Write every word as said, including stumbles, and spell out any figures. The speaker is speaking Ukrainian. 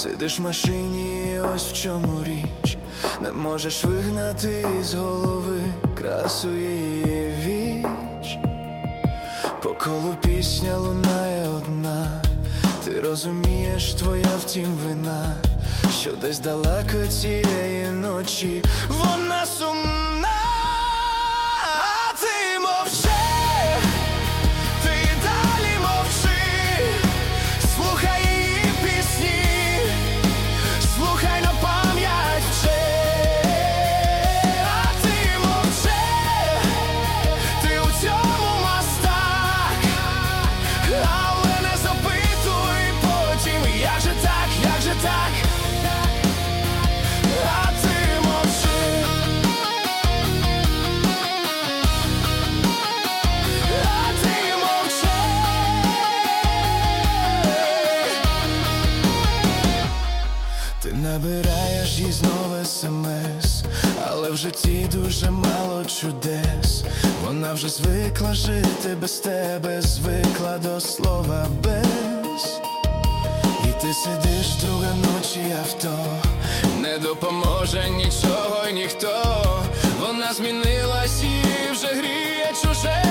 Сидиш в машині, і ось в чому річ. Не можеш вигнати з голови красу її віч. По колу пісня лунає одна. Ти розумієш, твоя втім вина, що десь далеко цієї ночі вона сумна. А ти мовчи, ти далі мовчи. Слухай її пісні, слухай на пам'ять вчи. А ти мовчи, ти у цьому мастак. Але не запитуй потім, як же так, як же так. А ти мовчи. А ти мовчи. Ти набираєш їй знову смс, але в житті дуже мало чудес. Вона вже звикла жити без тебе, звикла до слова без. І ти сидиш друга ночі авто, не допоможе нічого й ніхто. Вона змінилась і вже гріє чуже